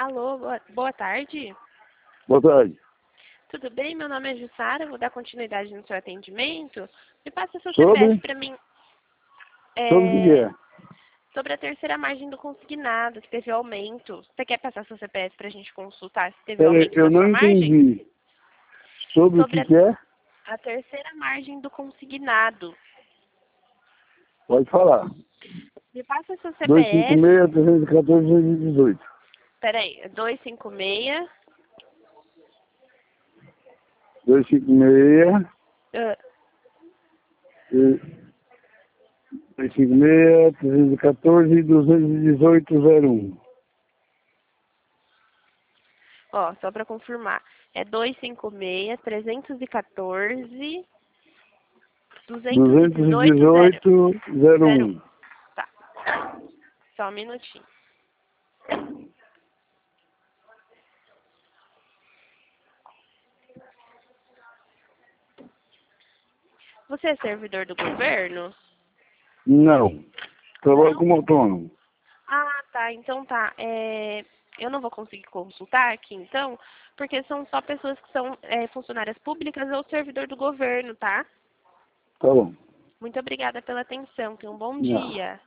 Alô, boa tarde. Boa tarde. Tudo bem? Meu nome é Jussara, vou dar continuidade no seu atendimento. Me passa seu Sobre? CPF para mim. Sobre o que é? Sobre a terceira margem do consignado, que teve aumento. Você quer passar seu CPF para a gente consultar se teve Peraí, aumento eu na não sua margem? entendi. Sobre o Sobre que é? a terceira margem do consignado. Pode falar. Me passa seu CPF. 256, 314, 218. Peraí, 256. 256, ah, 256, 314 e 218,01. Ó, só para confirmar. É 256, 314, 218,01. 218,01. Tá. Só um minutinho. Você é servidor do governo? Não. Trabalho Não? como autônomo. Ah, tá. Então tá. Eu não vou conseguir consultar aqui, então, porque são só pessoas que são funcionárias públicas ou servidor do governo, tá? Tá bom. Muito obrigada pela atenção. Tenha um bom Não. dia.